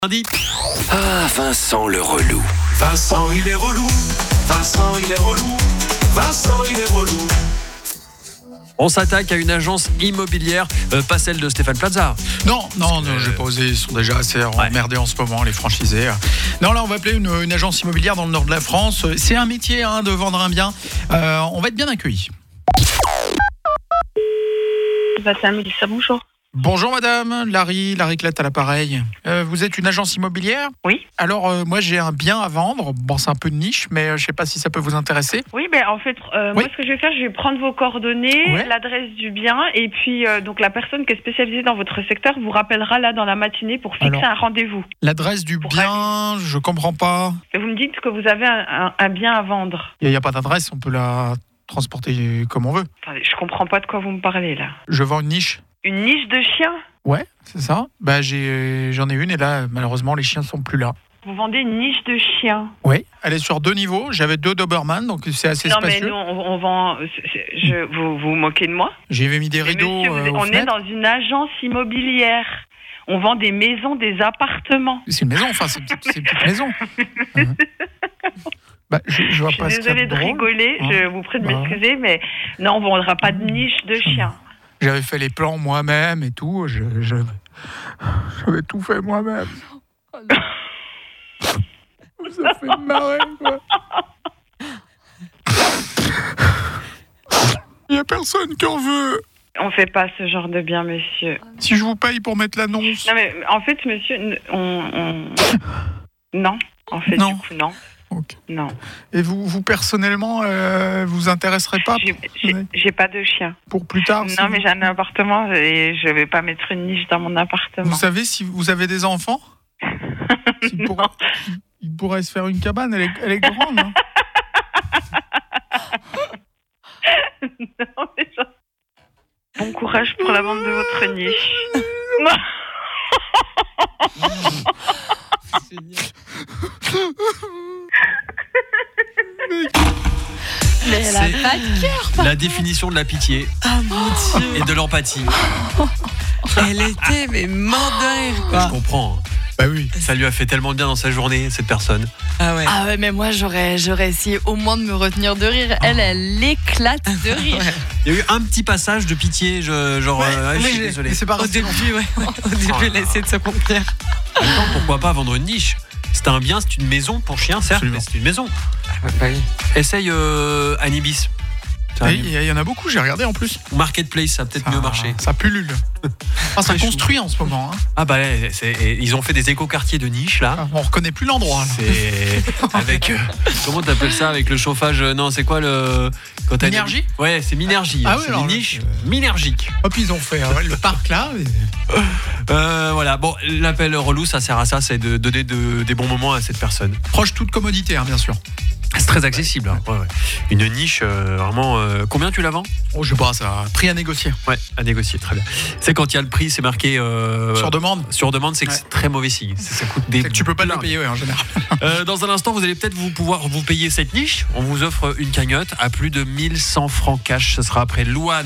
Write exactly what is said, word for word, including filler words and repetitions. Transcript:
Lundi. Ah, Vincent le relou. Vincent, il est relou. Vincent, il est relou. Vincent, il est relou. On s'attaque à une agence immobilière, euh, pas celle de Stéphane Plaza. Non, non, que, non, euh, je vais pas oser. Ils sont déjà assez emmerdés en ce moment, les franchisés. Non, là, on va appeler une, une agence immobilière dans le nord de la France. C'est un métier hein, de vendre un bien. Euh, on va être bien accueillis. Bassin Mélissa, bonjour. Bonjour madame, Larry, Larry Clatte à l'appareil. Euh, vous êtes une agence immobilière ? Oui. Alors, euh, moi j'ai un bien à vendre. Bon, c'est un peu de niche, mais euh, je sais pas si ça peut vous intéresser. Oui, ben en fait, euh, Oui. moi ce que je vais faire, je vais prendre vos coordonnées, Ouais. l'adresse du bien, et puis euh, donc la personne qui est spécialisée dans votre secteur vous rappellera là dans la matinée pour fixer Alors. un rendez-vous. L'adresse du Pour bien, je comprends pas. Et vous me dites que vous avez un, un- un bien à vendre. Il n'y a, a pas d'adresse, on peut la transporter comme on veut. Attendez, je comprends pas de quoi vous me parlez là. Je vends une niche. Une niche de chiens ? Ouais, c'est ça. Bah, j'ai, j'en ai une et là, malheureusement, les chiens sont plus là. Vous vendez une niche de chiens ? Oui, elle est sur deux niveaux. J'avais deux Doberman, donc c'est assez Non mais spacieux. nous, on, on vend. c'est- c'est- Je, vous, vous vous moquez de moi ? J'ai mis des Mais rideaux monsieur, vous- euh, aux on est fenêtres. dans une agence immobilière. On vend des maisons, des appartements. C'est une maison, enfin, c'est une petite, c'est une petite maison. Mhm. Bah, je, je vois Je suis pas ce qu'il y a désolée de drôle. rigoler, Hein. je vous prie de Bah. m'excuser, mais non, on ne vendra pas de niche de chien. J'avais fait les plans moi-même et tout. Je, je- j'avais tout fait moi-même. Ça fait marrer, quoi. Il n'y a personne qui en veut. On ne fait pas ce genre de bien, monsieur. Si je vous paye pour mettre l'annonce. Non, mais en fait, monsieur, n- on. on- Non, en fait, Non. du coup, non. Ok. Non. Et vous, vous personnellement, euh, vous intéresserez pas J'ai- J'ai Ouais. j'ai pas de chien. pour plus tard si Non, vous- mais j'ai un appartement et je vais pas mettre une niche dans mon appartement. Vous savez si vous avez des enfants il, pourra- il pourrait se faire une cabane, elle est, elle est grande. Hein. Non, mais ça- Bon courage pour la vente de votre niche. Mais elle a C'est pas de cœur. la définition de la pitié Ah mon Dieu. et de l'empathie. Elle était mais morte de rire Je quoi. comprends. Bah oui. Ça lui a fait tellement de bien dans sa journée, cette personne. Ah ouais. Ah ouais, mais moi j'aurais j'aurais essayé au moins de me retenir de rire. Elle, elle éclate de rire. Il y a eu un petit passage de pitié, je- genre, euh, je suis mais- désolé. mais c'est pas Au resté début, ouais. Au début, elle a essayé de se contenir. En même temps, pourquoi pas vendre une niche ? C'est un bien, c'est une maison pour chien, certes, Absolument. mais c'est une maison. Essaye euh, Anibis. C'est un Il y, y en a beaucoup, j'ai regardé en plus. Marketplace, ça a peut-être Ça- mieux marché. Ça pullule. Ah, ça Très chou. construit en ce moment. Hein. Ah bah ouais, c'est- et ils ont fait des écoquartiers de niche là. Ah, on reconnaît plus l'endroit. là. C'est avec euh, comment t'appelles ça avec le chauffage euh, non c'est quoi le quand t'as- Minergie Ouais c'est Minergie. Ah oui, c'est alors, une niche euh, minergique. Hop, ils ont fait euh, le parc là. et- Euh, voilà bon l'appel relou ça sert à ça, c'est de donner de- des bons moments à cette personne. Proche toute commodité, hein, bien sûr. C'est très accessible. hein. Ouais, ouais. Une niche euh, vraiment. euh, combien tu la vends ? Oh, je sais pas, ça. Prix à négocier. Ouais à négocier très bien. C'est quand il y a le prix c'est marqué euh, Sur demande. sur demande c'est que Ouais. c'est très mauvais signe. Ça, ça coûte des. C'est que tu peux pas le blindes. payer, ouais, en général. Euh, dans un instant, vous allez peut-être vous pouvoir vous payer cette niche. On vous offre une cagnotte à plus de mille cent francs cash. Ce sera après Louane.